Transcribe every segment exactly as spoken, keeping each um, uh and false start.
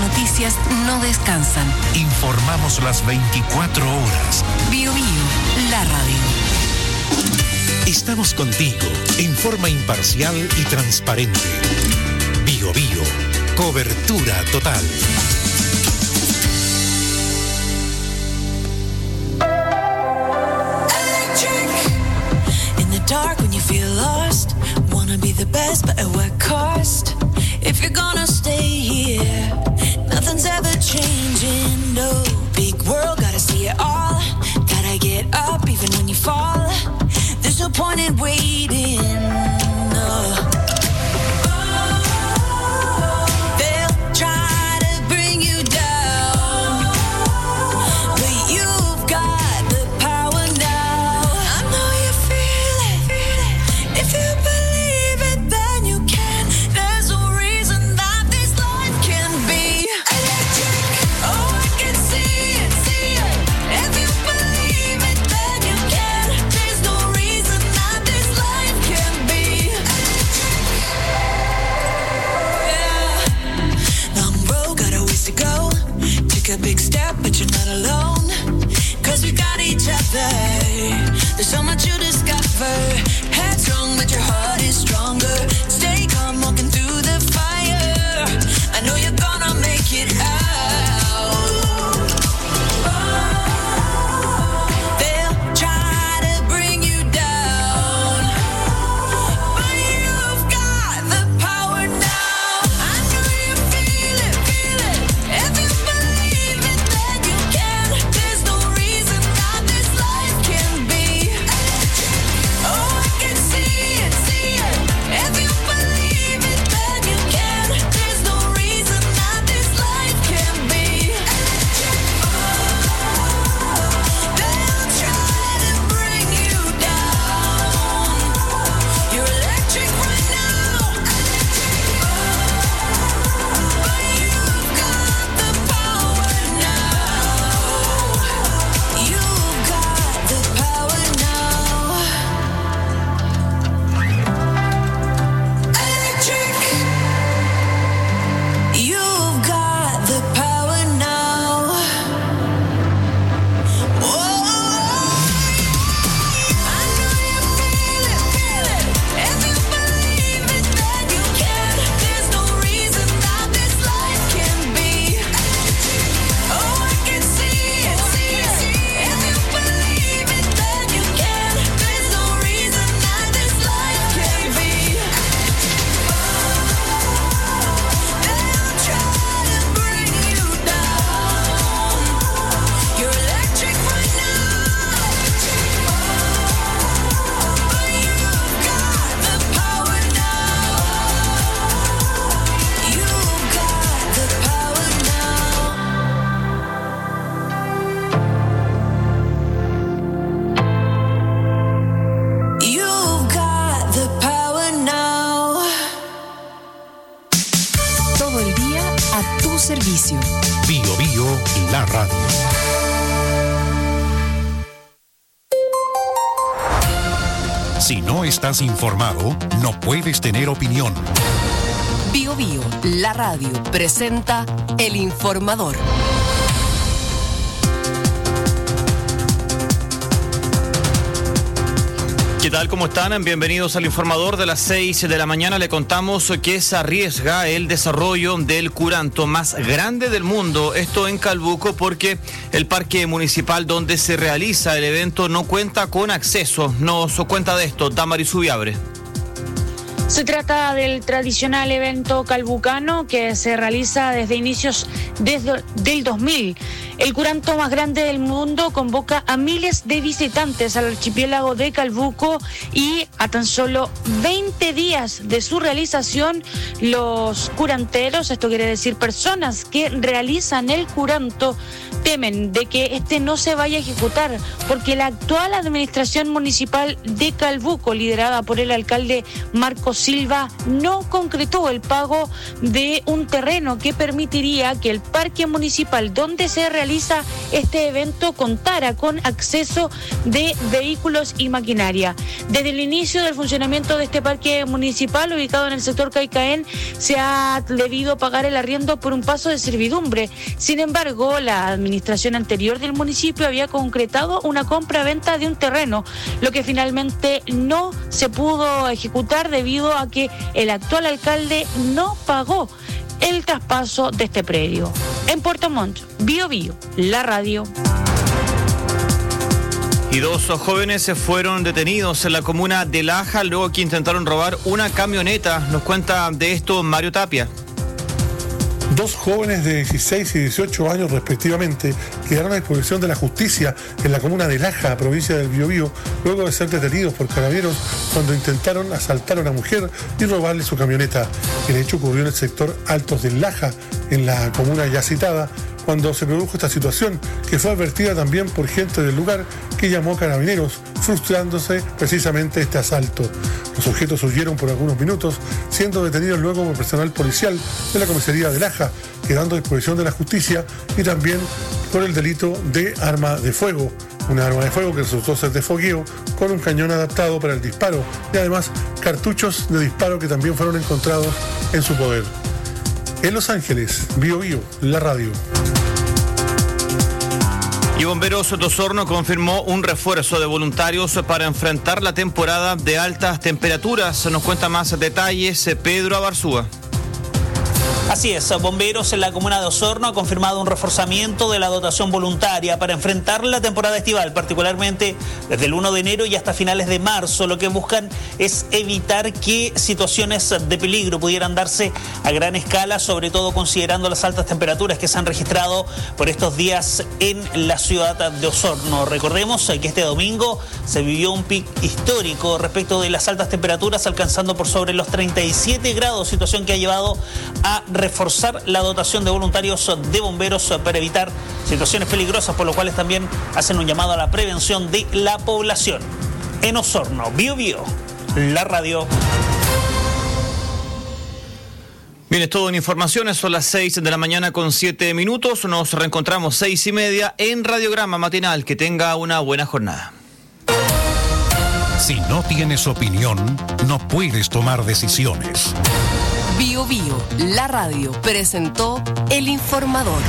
noticias no descansan. Informamos las veinticuatro horas. Bio Bio, la radio. Estamos contigo en forma imparcial y transparente. Bio Bio, cobertura total. In the dark when you feel lost, wanna be the best but at what cost? If you're gonna stay here, nothing's ever changing, no. Big world, gotta see it all. Gotta get up even when you fall. There's no point in waiting, no. They'll try to bring you down, but you've got the power now. I know you feel it, feel it. If you believe it, then you can. There's no reason that this life can be electric. Oh, I can see it, see it. If you believe it, then you can. There's no reason that this life can be electric. Yeah. Long road, got a ways to go. Take a big step, but you're not alone. Cause we got each other. There's so much you discover. Headstrong, but your heart is stronger. Stay calm, walking through the fire. I know you're gonna make it out. They'll try to bring you down, but you've got the power now. I know you feel it, feel it. If you believe it, then you can. There's no reason that this life can be electric. Oh, I can see it, see it. If you believe it, then you can. There's no reason that this life can be electric. They'll try to bring you down. You're electric right now, electric. But you've got the power now. You've got the power now. Electric. You've got the power now. Whoa. I know you feel it, feel it. If you believe it, then you can. There's no reason that this life can be electric. Oh, I can see it, see it. If you believe it, then you can. There's no reason that this life can be electric. They'll try to bring you down. You're electric right now, but you've got the power now. You've got the power now. You've got the power now. Todo el día a tu servicio. Bio Bio, la radio. Si no estás informado, no puedes tener opinión. Bio Bio, la radio, presenta El Informador. ¿Qué tal? ¿Cómo están? Bienvenidos al Informador de las seis de la mañana. Le contamos que se arriesga el desarrollo del curanto más grande del mundo, esto en Calbuco, porque el parque municipal donde se realiza el evento no cuenta con acceso. Nos cuenta de esto Damaris Ubiabre. Se trata del tradicional evento calbucano que se realiza desde inicios desde del dos mil. El curanto más grande del mundo convoca a miles de visitantes al archipiélago de Calbuco y a tan solo veinte días de su realización, los curanteros, esto quiere decir personas que realizan el curanto, temen de que este no se vaya a ejecutar porque la actual administración municipal de Calbuco, liderada por el alcalde Marcos Silva, no concretó el pago de un terreno que permitiría que el parque municipal donde se realiza realiza este evento contara con acceso de vehículos y maquinaria. Desde el inicio del funcionamiento de este parque municipal ubicado en el sector Caicaén se ha debido pagar el arriendo por un paso de servidumbre. Sin embargo, la administración anterior del municipio había concretado una compra-venta de un terreno, lo que finalmente no se pudo ejecutar debido a que el actual alcalde no pagó el traspaso de este predio. En Puerto Montt, Bio Bio, la radio. Y dos jóvenes se fueron detenidos en la comuna de Laja luego que intentaron robar una camioneta. Nos cuenta de esto Mario Tapia. Dos jóvenes de dieciséis y dieciocho años respectivamente quedaron a disposición de la justicia en la comuna de Laja, provincia del Biobío, luego de ser detenidos por carabineros cuando intentaron asaltar a una mujer y robarle su camioneta. El hecho ocurrió en el sector Altos del Laja, en la comuna ya citada, cuando se produjo esta situación, que fue advertida también por gente del lugar que llamó a carabineros, frustrándose precisamente este asalto. Los sujetos huyeron por algunos minutos, siendo detenidos luego por personal policial de la comisaría de Laja, quedando a disposición de la justicia y también por el delito de arma de fuego. Una arma de fuego que resultó ser de fogueo con un cañón adaptado para el disparo y además cartuchos de disparo que también fueron encontrados en su poder. En Los Ángeles, Bio Bio, la radio. Y Bomberos de Osorno confirmó un refuerzo de voluntarios para enfrentar la temporada de altas temperaturas. Nos cuenta más detalles Pedro Abarzúa. Así es, Bomberos en la comuna de Osorno ha confirmado un reforzamiento de la dotación voluntaria para enfrentar la temporada estival, particularmente desde el primero de enero y hasta finales de marzo. Lo que buscan es evitar que situaciones de peligro pudieran darse a gran escala, sobre todo considerando las altas temperaturas que se han registrado por estos días en la ciudad de Osorno. Recordemos que este domingo se vivió un pic histórico respecto de las altas temperaturas, alcanzando por sobre los treinta y siete grados, situación que ha llevado a reforzar la dotación de voluntarios de bomberos para evitar situaciones peligrosas, por lo cuales también hacen un llamado a la prevención de la población. En Osorno, Bio Bio, la radio. Bien, es todo en informaciones, son las seis de la mañana con siete minutos, nos reencontramos seis y media en Radiograma Matinal, que tenga una buena jornada. Si no tienes opinión, no puedes tomar decisiones. Bio Bio, la radio, presentó El Informador.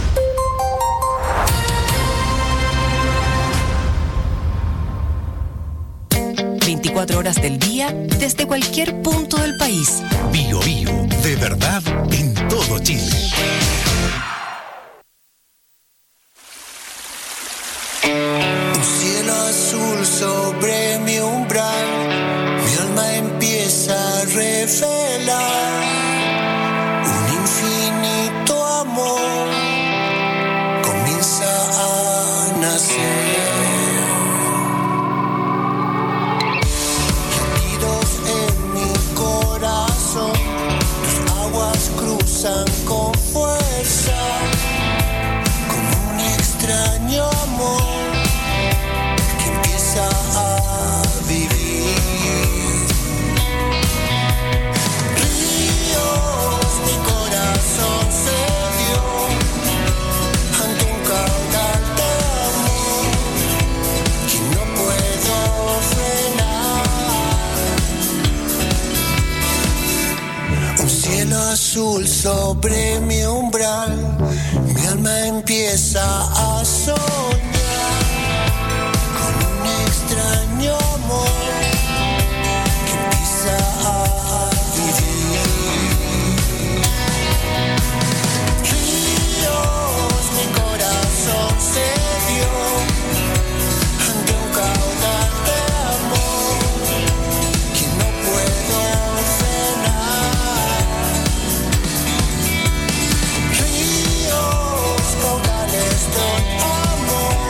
veinticuatro horas del día, desde cualquier punto del país. Bio Bio, de verdad en todo Chile. Un cielo azul sobre mi umbral, mi alma empieza a revelar un infinito amor, comienza a nacer. Latidos en mi corazón, tus aguas cruzan con fuerza, como un extraño amor que empieza a vivir. Ríos, mi corazón se dio ante un caudal de amor que no puedo frenar. Un cielo azul sobre mi umbral, mi alma empieza a soñar con un extraño amor que empieza a vivir. Ríos, mi corazón se dio ante un caudal de amor que no puedo frenar. Ríos, caudales de amor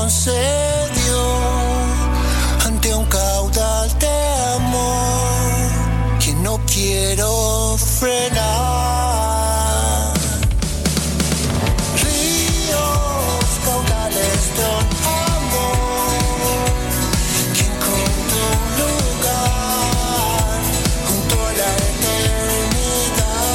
se dio ante un caudal de amor que no quiero frenar. Ríos, caudales de un amor que encontró un lugar junto a la eternidad.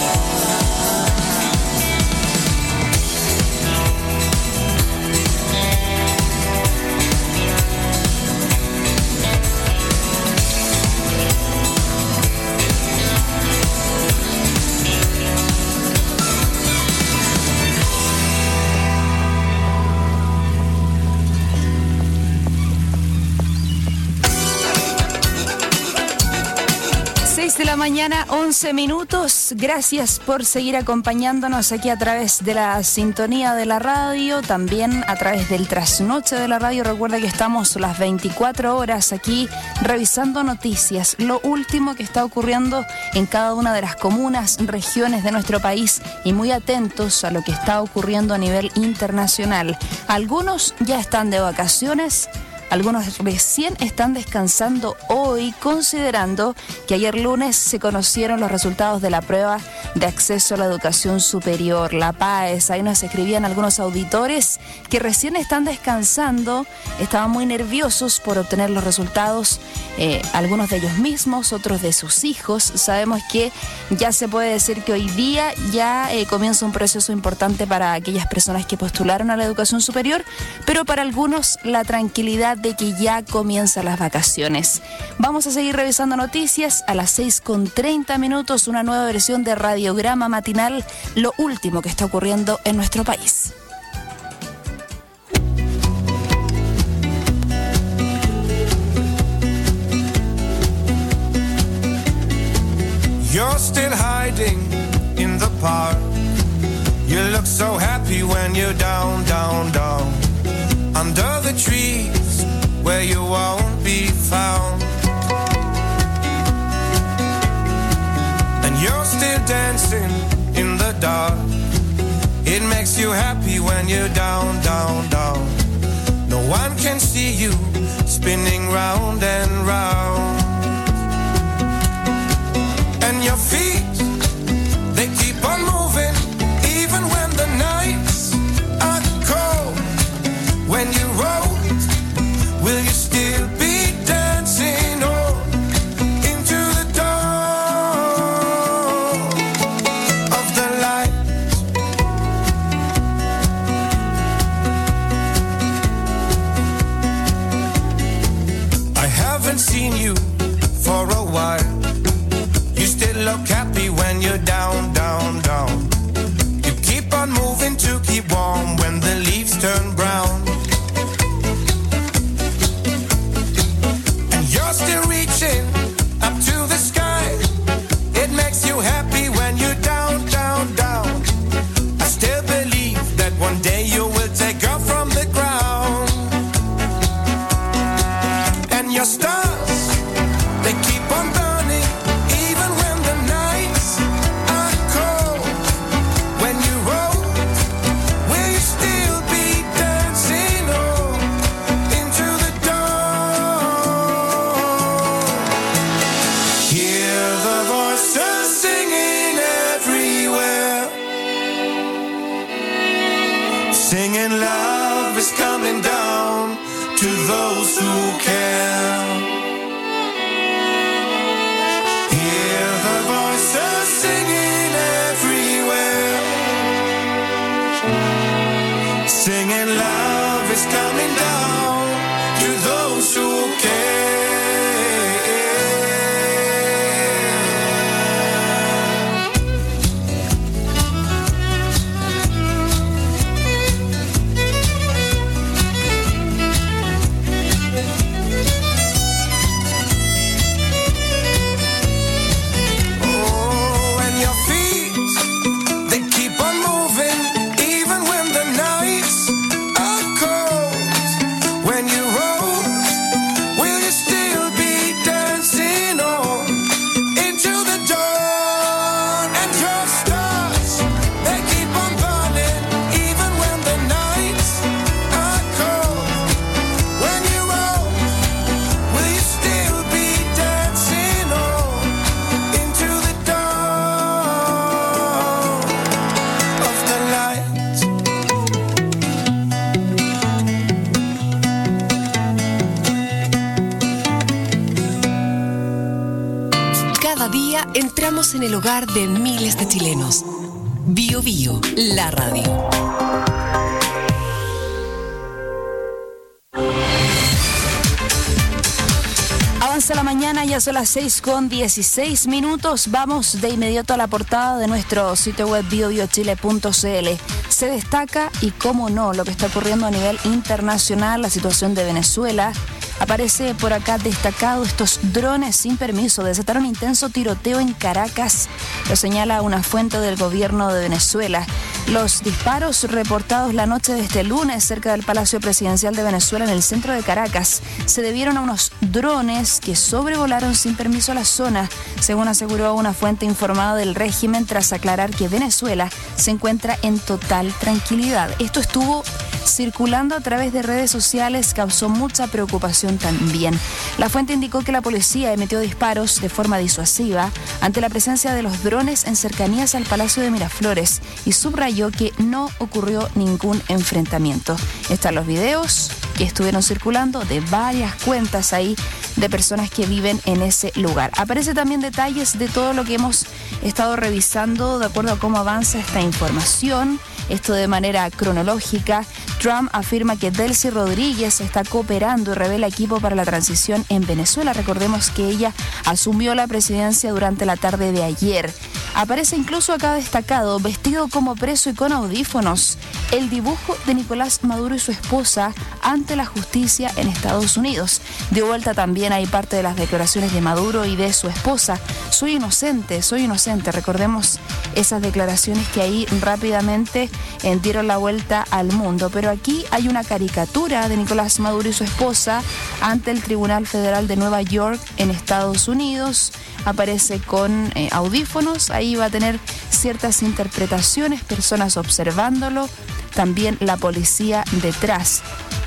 seis de la mañana, once minutos. Gracias por seguir acompañándonos aquí a través de la sintonía de la radio, también a través del trasnoche de la radio. Recuerda que estamos las veinticuatro horas aquí revisando noticias, lo último que está ocurriendo en cada una de las comunas, regiones de nuestro país y muy atentos a lo que está ocurriendo a nivel internacional. Algunos ya están de vacaciones. Algunos recién están descansando hoy, considerando que ayer lunes se conocieron los resultados de la prueba de acceso a la educación superior, la PAES. Ahí nos escribían algunos auditores que recién están descansando, estaban muy nerviosos por obtener los resultados, eh, algunos de ellos mismos, otros de sus hijos. Sabemos que ya se puede decir que hoy día ya eh, comienza un proceso importante para aquellas personas que postularon a la educación superior, pero para algunos la tranquilidad de que ya comienzan las vacaciones. Vamos a seguir revisando noticias a las seis con treinta minutos, una nueva versión de Radiograma Matinal, lo último que está ocurriendo en nuestro país. You're still hiding in the park. You look so happy when you're down, down, down. Under the trees where you won't be found. And you're still dancing in the dark. It makes you happy when you're down, down, down. No one can see you spinning round and round. And your feet, they keep on moving even when the nights are cold. When you roll, will you still be dancing on into the dawn of the light? I haven't seen you for a while. You still look happy when you're down, down, down. You keep on moving to keep warm when the leaves turn brown. You're still reaching up to the sky. It makes you happy when you're down, down, down. I still believe that one day you will take off from the ground. And your stars, they keep on burning even when the nights are cold. When you roll, will you still be dancing on into the dawn? Hear the voices singing everywhere, singing love is coming down to those who care. Hear the voices singing everywhere, singing love is coming down to those who care. entramos en el hogar de miles de chilenos. Bio Bio, la radio. Avanza la mañana, ya son las seis con dieciséis minutos. Vamos de inmediato a la portada de nuestro sitio web bio bio chile punto c l. Se destaca, y cómo no, lo que está ocurriendo a nivel internacional, la situación de Venezuela. Aparece por acá destacado: estos drones sin permiso desataron intenso tiroteo en Caracas. Lo señala una fuente del gobierno de Venezuela. Los disparos reportados la noche de este lunes cerca del Palacio Presidencial de Venezuela en el centro de Caracas se debieron a unos drones que sobrevolaron sin permiso la zona, según aseguró una fuente informada del régimen, tras aclarar que Venezuela se encuentra en total tranquilidad. Esto estuvo circulando a través de redes sociales, causó mucha preocupación también. La fuente indicó que la policía emitió disparos de forma disuasiva ante la presencia de los drones en cercanías al Palacio de Miraflores y subrayó que no ocurrió ningún enfrentamiento. Están los videos que estuvieron circulando de varias cuentas ahí de personas que viven en ese lugar. Aparece también detalles de todo lo que hemos estado revisando de acuerdo a cómo avanza esta información. Esto de manera cronológica. Trump afirma que Delcy Rodríguez está cooperando y revela equipo para la transición en Venezuela. Recordemos que ella asumió la presidencia durante la tarde de ayer. Aparece incluso acá destacado, vestido como preso y con audífonos, el dibujo de Nicolás Maduro y su esposa ante la justicia en Estados Unidos. De vuelta también hay parte de las declaraciones de Maduro y de su esposa. Soy inocente, soy inocente. Recordemos esas declaraciones que ahí rápidamente eh, dieron la vuelta al mundo. Pero aquí hay una caricatura de Nicolás Maduro y su esposa ante el Tribunal Federal de Nueva York en Estados Unidos. Aparece con eh, audífonos, ahí va a tener ciertas interpretaciones, personas observándolo, también la policía detrás.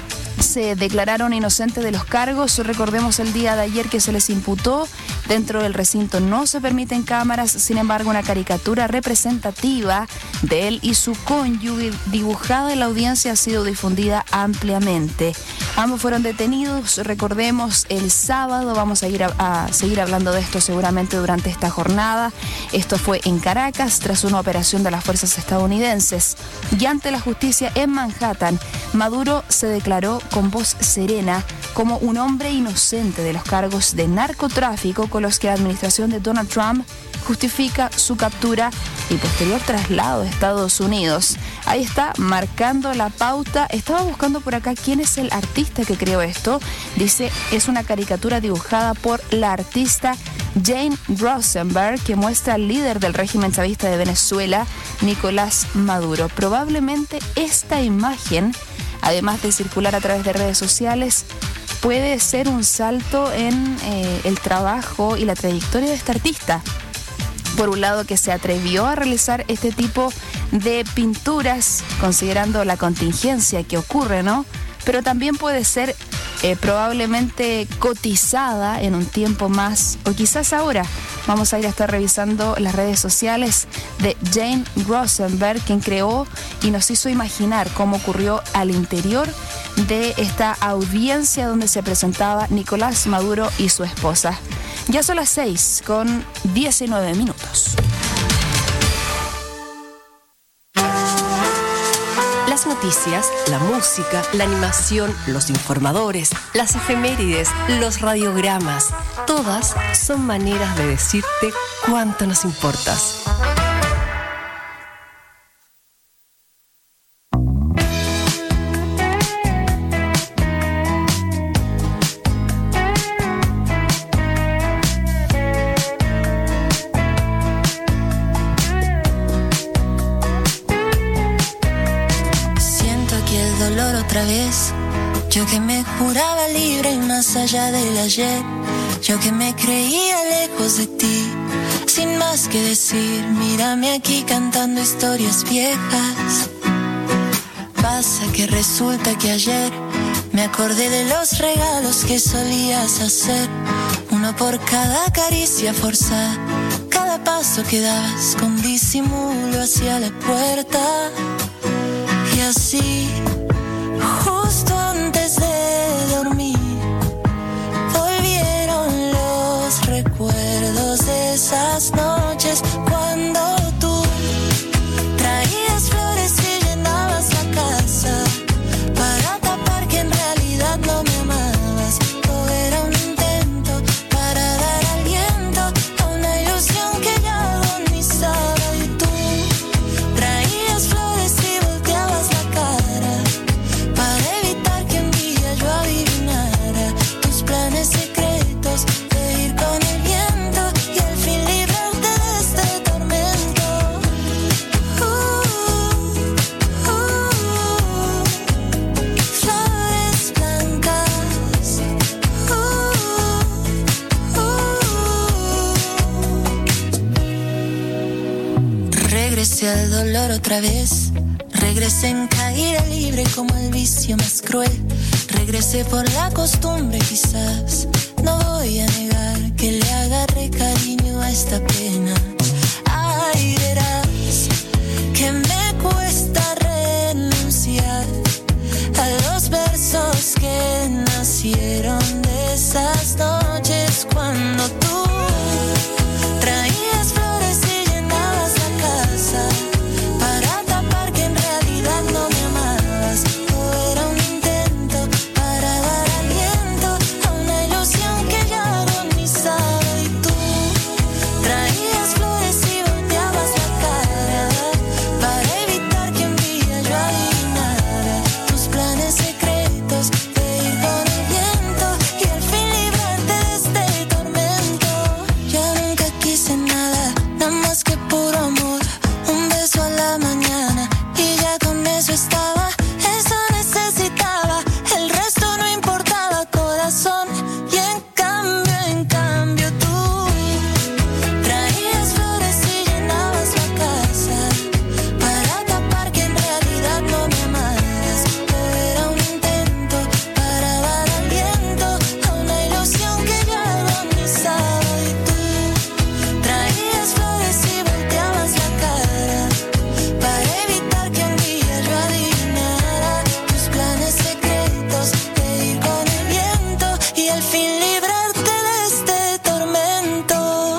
Se declararon inocentes de los cargos. Recordemos el día de ayer que se les imputó. Dentro del recinto no se permiten cámaras, sin embargo una caricatura representativa de él y su cónyuge dibujada en la audiencia ha sido difundida ampliamente. Ambos fueron detenidos, recordemos, el sábado. Vamos a, ir a, a seguir hablando de esto seguramente durante esta jornada. Esto fue en Caracas tras una operación de las fuerzas estadounidenses. Y ante la justicia en Manhattan, Maduro se declaró con voz serena como un hombre inocente de los cargos de narcotráfico con los que la administración de Donald Trump justifica su captura y posterior traslado a Estados Unidos. Ahí está, marcando la pauta. Estaba buscando por acá quién es el artista que creó esto. Dice, es una caricatura dibujada por la artista Jane Rosenberg, que muestra al líder del régimen chavista de Venezuela, Nicolás Maduro. Probablemente esta imagen, además de circular a través de redes sociales, puede ser un salto en eh, el trabajo y la trayectoria de este artista. Por un lado, que se atrevió a realizar este tipo de pinturas, considerando la contingencia que ocurre, ¿no? Pero también puede ser eh, probablemente cotizada en un tiempo más, o quizás ahora. Vamos a ir a estar revisando las redes sociales de Jane Rosenberg, quien creó y nos hizo imaginar cómo ocurrió al interior de esta audiencia donde se presentaba Nicolás Maduro y su esposa. Ya son las seis con diecinueve minutos. Las noticias, la música, la animación, los informadores, las efemérides, los radiogramas, todas son maneras de decirte cuánto nos importas. Yo que me juraba libre y más allá del ayer, yo que me creía lejos de ti, sin más que decir, mírame aquí cantando historias viejas. Pasa que resulta que ayer me acordé de los regalos que solías hacer, uno por cada caricia forzada, cada paso que dabas con disimulo hacia la puerta. Y así, justo antes de dormir, volvieron los recuerdos de esas noches Regresé al dolor otra vez. Regresé en caída libre como el vicio más cruel. Regresé por la costumbre quizás. No voy a negar que le agarré cariño a esta pena. Ay, verás que me cuesta renunciar a los versos que nacieron de esas noches cuando tú traías flores y llenabas la casa para tapar que en realidad no me amabas. O era un intento para dar aliento a una ilusión que ya agonizaba. Y tú traías flores y volteabas la cara para evitar que un día yo adivinara tus planes secretos de ir con el viento y al fin librarte de este tormento. Yo nunca quise nada, nada más que puro amor. Un beso a la mañana y ya con eso estaba. Eso necesitaba, el resto no importaba, corazón. Y en cambio, en cambio tú traías flores y llenabas la casa para tapar que en realidad no me amabas. Pero era un intento para dar aliento a una ilusión que ya agonizaba. Y tú traías flores y volteabas la cara para evitar que un día yo adivinara tus planes secretos de ir con el viento y al fin librarte de este tormento.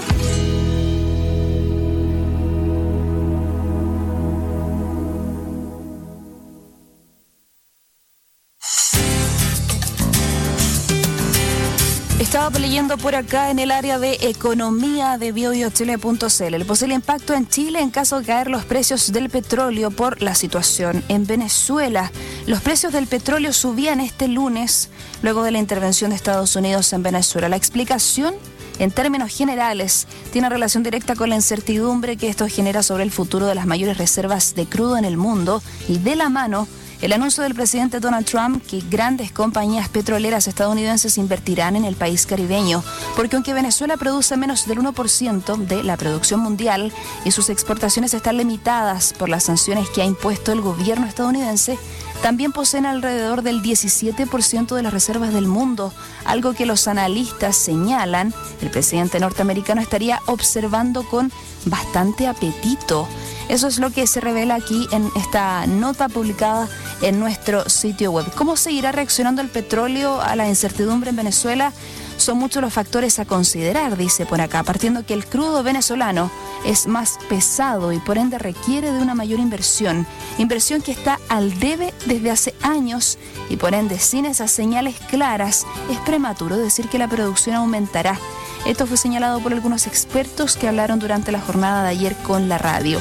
Estaba leyendo por acá en el área de economía de bio bio chile punto c l el posible impacto en Chile en caso de caer los precios del petróleo por la situación en Venezuela. Los precios del petróleo subían este lunes luego de la intervención de Estados Unidos en Venezuela. La explicación, en términos generales, tiene relación directa con la incertidumbre que esto genera sobre el futuro de las mayores reservas de crudo en el mundo y de la mano el anuncio del presidente Donald Trump que grandes compañías petroleras estadounidenses invertirán en el país caribeño, porque aunque Venezuela produce menos del uno por ciento de la producción mundial y sus exportaciones están limitadas por las sanciones que ha impuesto el gobierno estadounidense, también poseen alrededor del diecisiete por ciento de las reservas del mundo, algo que los analistas señalan el presidente norteamericano estaría observando con bastante apetito. Eso es lo que se revela aquí en esta nota publicada en nuestro sitio web. ¿Cómo seguirá reaccionando el petróleo a la incertidumbre en Venezuela? Son muchos los factores a considerar, dice por acá, partiendo que el crudo venezolano es más pesado y por ende requiere de una mayor inversión, inversión que está al debe desde hace años y por ende sin esas señales claras es prematuro decir que la producción aumentará. Esto fue señalado por algunos expertos que hablaron durante la jornada de ayer con la radio.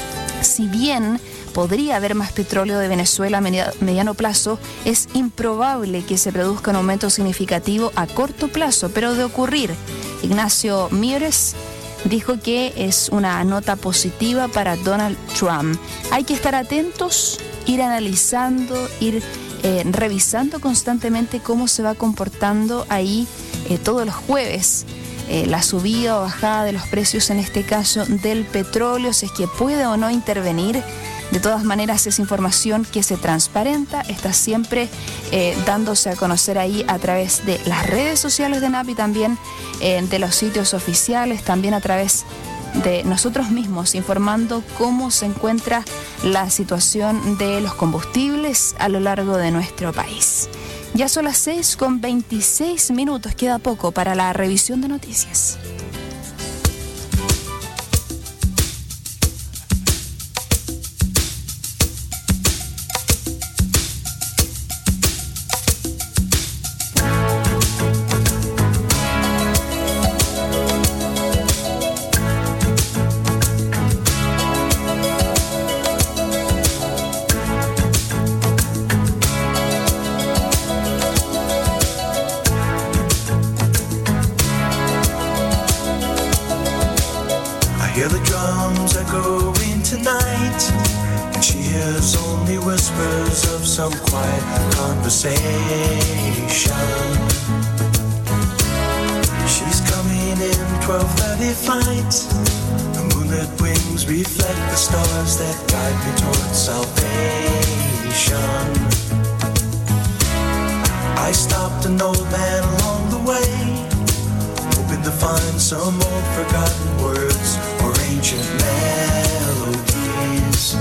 Si bien podría haber más petróleo de Venezuela a mediano plazo, es improbable que se produzca un aumento significativo a corto plazo, pero de ocurrir, Ignacio Mieres dijo que es una nota positiva para Donald Trump. Hay que estar atentos, ir analizando, ir eh, revisando constantemente cómo se va comportando ahí eh, todos los jueves. Eh, la subida o bajada de los precios, en este caso del petróleo, si es que puede o no intervenir. De todas maneras, es información que se transparenta, está siempre eh, dándose a conocer ahí a través de las redes sociales de N A P y también eh, de los sitios oficiales, también a través de nosotros mismos, informando cómo se encuentra la situación de los combustibles a lo largo de nuestro país. Ya son las seis con veintiséis minutos, queda poco para la revisión de noticias. Hear the drums echoing tonight, and she hears only whispers of some quiet conversation. She's coming in twelve thirty flight, the moonlit wings Words reflect the stars that guide me towards salvation. I stopped an old man along the way, hoping to find some old forgotten words or ancient melodies.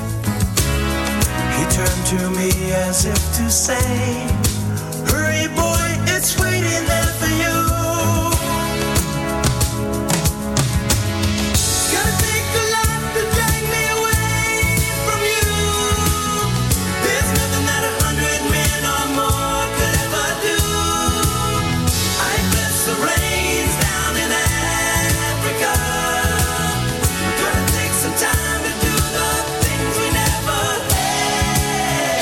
He turned to me as if to say, hurry boy, it's waiting there for you. Gonna take a lot to drag me away from you. There's nothing that a hundred men or more could ever do. I bless the rains down in Africa. We're gonna take some time to do the things we never had.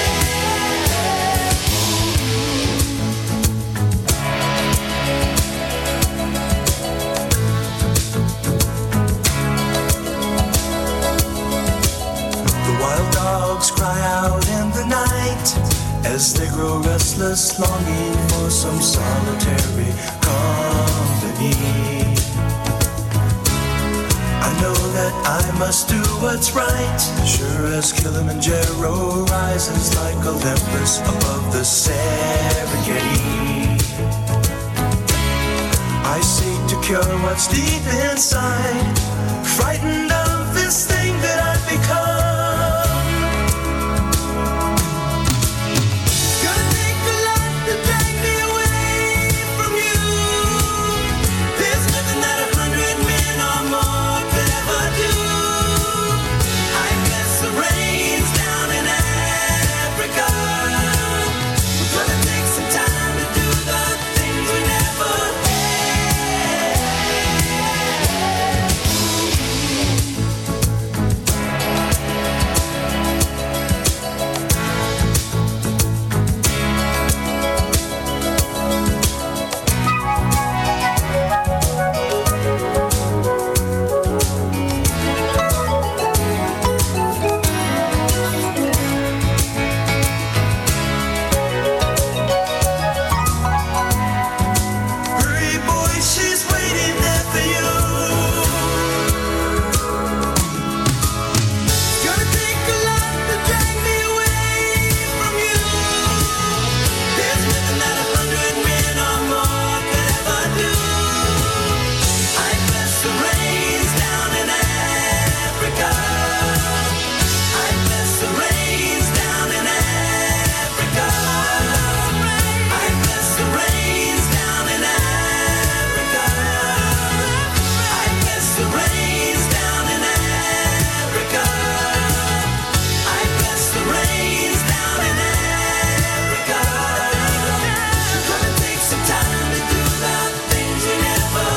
The wild dogs cry out in the night as they grow restless, longing for some solitary company. I know that I must do what's right, sure as Kilimanjaro rises like Olympus above the Serengeti. I seek to cure what's deep inside, frightened of this thing that I've become. Gonna take a lot to drag me away from you. There's nothing that a hundred men or more could ever do. I bless the rains down in Africa. We're gonna take some time to do the things we never hurry, boy, she's waiting there for you. Gonna take a lot to drag me away from you. There's nothing that a hundred men or more could ever do. I bless the rains down in Africa. I bless the rains down in Africa. I bless the rains down in Africa. I bless the rains down in Africa. I bless the rains down in Africa. We're gonna take some time to do the things we never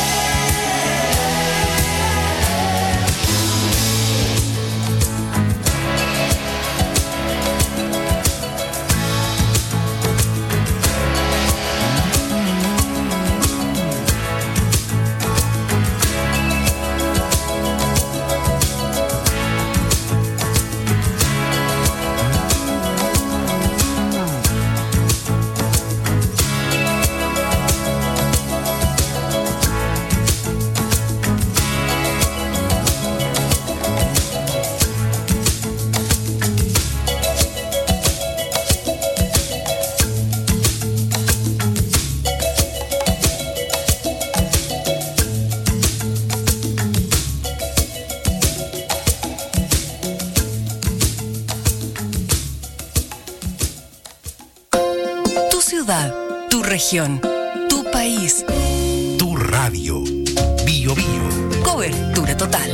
Tu ciudad, tu región, tu país. Tu radio. Bio Bio. Cobertura total.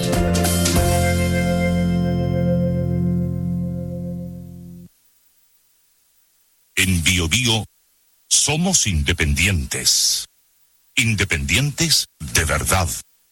En Bio Bio somos independientes. Independientes de verdad.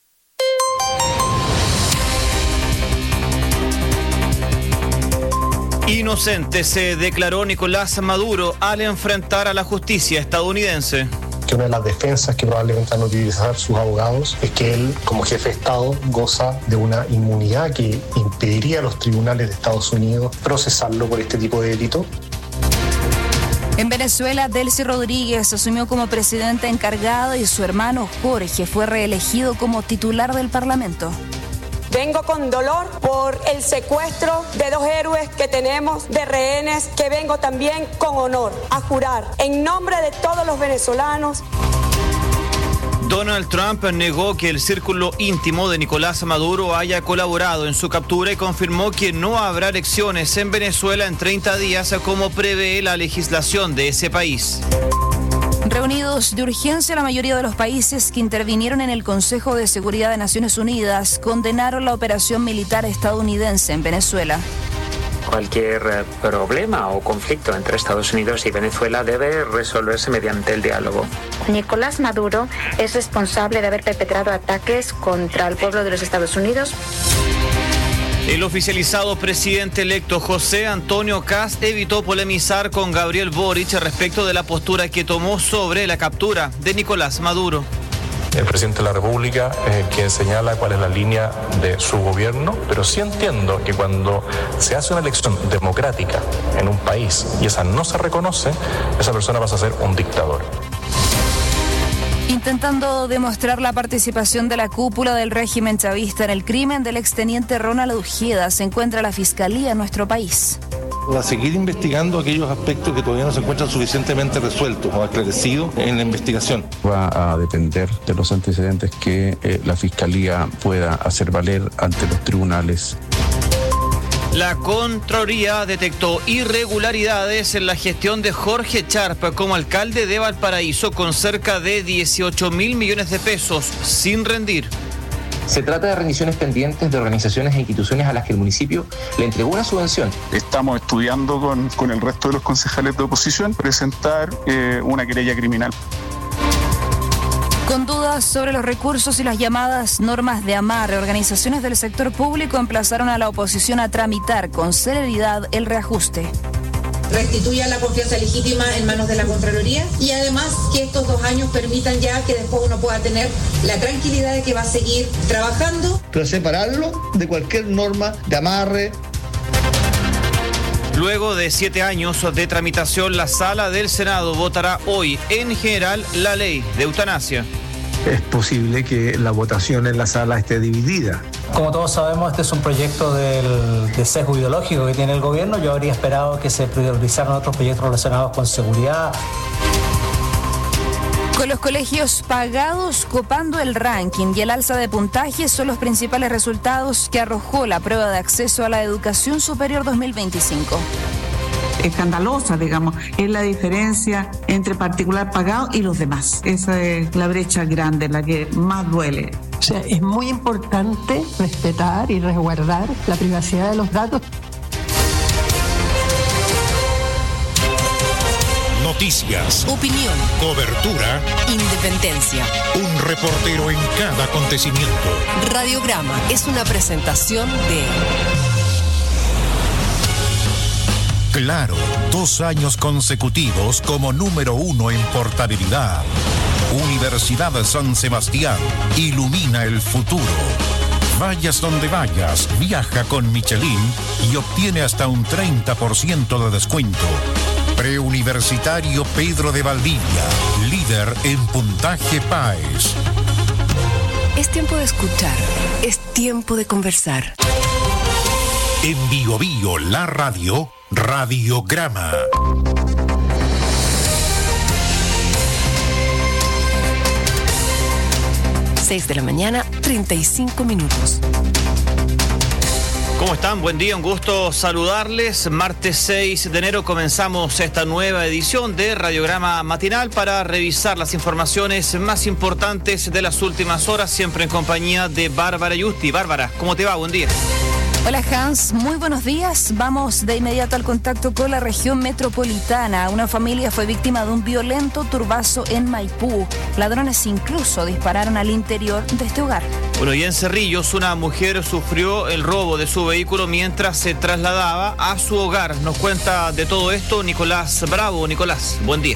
Inocente se declaró Nicolás Maduro al enfrentar a la justicia estadounidense. Que una de las defensas que probablemente van a utilizar sus abogados es que él, como jefe de Estado, goza de una inmunidad que impediría a los tribunales de Estados Unidos procesarlo por este tipo de delito. En Venezuela, Delcy Rodríguez asumió como presidente encargado y su hermano Jorge fue reelegido como titular del Parlamento. Vengo con dolor por el secuestro de dos héroes que tenemos de rehenes, que vengo también con honor a jurar en nombre de todos los venezolanos. Donald Trump negó que el círculo íntimo de Nicolás Maduro haya colaborado en su captura y confirmó que no habrá elecciones en Venezuela en treinta días como prevé la legislación de ese país. Reunidos de urgencia, la mayoría de los países que intervinieron en el Consejo de Seguridad de Naciones Unidas condenaron la operación militar estadounidense en Venezuela. Cualquier problema o conflicto entre Estados Unidos y Venezuela debe resolverse mediante el diálogo. Nicolás Maduro es responsable de haber perpetrado ataques contra el pueblo de los Estados Unidos. El oficializado presidente electo José Antonio Kast evitó polemizar con Gabriel Boric respecto de la postura que tomó sobre la captura de Nicolás Maduro. El presidente de la República es quien señala cuál es la línea de su gobierno, pero sí entiendo que cuando se hace una elección democrática en un país y esa no se reconoce, esa persona pasa a ser un dictador. Intentando demostrar la participación de la cúpula del régimen chavista en el crimen del exteniente Ronald Ujeda, se encuentra la Fiscalía en nuestro país. A seguir investigando aquellos aspectos que todavía no se encuentran suficientemente resueltos o esclarecidos en la investigación. Va a depender de los antecedentes que eh, la Fiscalía pueda hacer valer ante los tribunales. La Contraloría detectó irregularidades en la gestión de Jorge Charp como alcalde de Valparaíso con cerca de dieciocho mil millones de pesos sin rendir. Se trata de rendiciones pendientes de organizaciones e instituciones a las que el municipio le entregó una subvención. Estamos estudiando con, con el resto de los concejales de oposición presentar eh, una querella criminal. Con dudas sobre los recursos y las llamadas normas de amarre, organizaciones del sector público emplazaron a la oposición a tramitar con celeridad el reajuste. Restituya la confianza legítima en manos de la Contraloría y además que estos dos años permitan ya que después uno pueda tener la tranquilidad de que va a seguir trabajando. Pero separarlo de cualquier norma de amarre. Luego de siete años de tramitación, la Sala del Senado votará hoy en general la ley de eutanasia. Es posible que la votación en la sala esté dividida. Como todos sabemos, este es un proyecto del, de sesgo ideológico que tiene el gobierno. Yo habría esperado que se priorizaran otros proyectos relacionados con seguridad. Con los colegios pagados copando el ranking y el alza de puntaje son los principales resultados que arrojó la prueba de acceso a la educación superior dos mil veinticinco. Escandalosa, digamos, es la diferencia entre particular pagado y los demás. Esa es la brecha grande, la que más duele. O sea, es muy importante respetar y resguardar la privacidad de los datos. Noticias, opinión, cobertura, independencia. Un reportero en cada acontecimiento. Radiograma es una presentación de Claro, dos años consecutivos como número uno en portabilidad. Universidad San Sebastián, ilumina el futuro. Vayas donde vayas, viaja con Michelin y obtiene hasta un treinta por ciento de descuento. Preuniversitario Pedro de Valdivia, líder en puntaje PAES. Es tiempo de escuchar, es tiempo de conversar. En Bio Bio, la radio, Radiograma. seis de la mañana, treinta y cinco minutos. ¿Cómo están? Buen día, un gusto saludarles. Martes seis de enero comenzamos esta nueva edición de Radiograma Matinal para revisar las informaciones más importantes de las últimas horas, siempre en compañía de Bárbara Yusti. Bárbara, ¿cómo te va? Buen día. Hola Hans, muy buenos días. Vamos de inmediato al contacto con la región metropolitana. Una familia fue víctima de un violento turbazo en Maipú. Ladrones incluso dispararon al interior de este hogar. Bueno, y en Cerrillos una mujer sufrió el robo de su vehículo mientras se trasladaba a su hogar. Nos cuenta de todo esto Nicolás Bravo. Nicolás, buen día.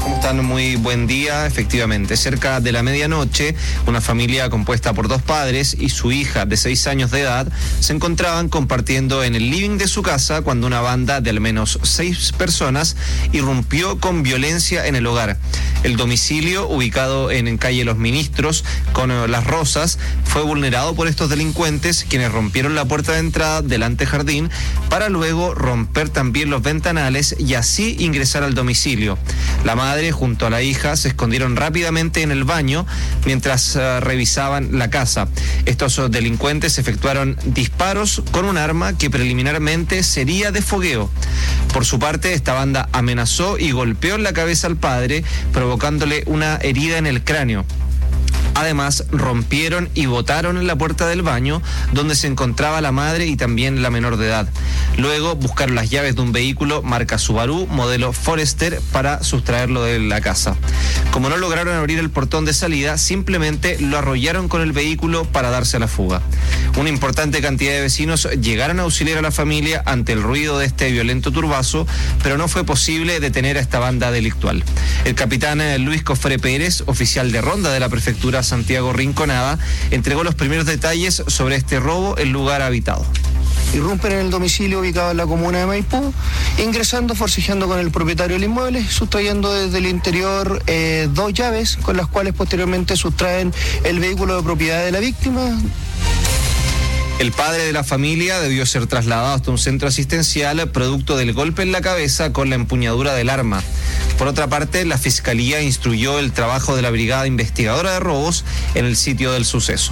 ¿Cómo están? Muy buen día. Efectivamente, cerca de la medianoche, una familia compuesta por dos padres y su hija de seis años de edad se encontraban compartiendo en el living de su casa cuando una banda de al menos seis personas irrumpió con violencia en el hogar. El domicilio, ubicado en calle Los Ministros con Las Rosas, fue vulnerado por estos delincuentes, quienes rompieron la puerta de entrada del antejardín para luego romper también los ventanales y así ingresar al domicilio. La madre junto a la hija se escondieron rápidamente en el baño mientras uh, revisaban la casa. Estos uh, delincuentes efectuaron disparos con un arma que preliminarmente sería de fogueo. Por su parte, esta banda amenazó y golpeó en la cabeza al padre, provocándole una herida en el cráneo. Además, rompieron y botaron la puerta del baño donde se encontraba la madre y también la menor de edad. Luego buscaron las llaves de un vehículo marca Subaru, modelo Forester, para sustraerlo de la casa. Como no lograron abrir el portón de salida, simplemente lo arrollaron con el vehículo para darse a la fuga. Una importante cantidad de vecinos llegaron a auxiliar a la familia ante el ruido de este violento turbazo, pero no fue posible detener a esta banda delictual. El capitán Luis Cofre Pérez, oficial de ronda de la prefectura Santiago Rinconada, entregó los primeros detalles sobre este robo en lugar habitado. Irrumpen en el domicilio ubicado en la comuna de Maipú, ingresando, forcejeando con el propietario del inmueble, sustrayendo desde el interior eh, dos llaves, con las cuales posteriormente sustraen el vehículo de propiedad de la víctima. El padre de la familia debió ser trasladado hasta un centro asistencial producto del golpe en la cabeza con la empuñadura del arma. Por otra parte, la Fiscalía instruyó el trabajo de la Brigada Investigadora de Robos en el sitio del suceso.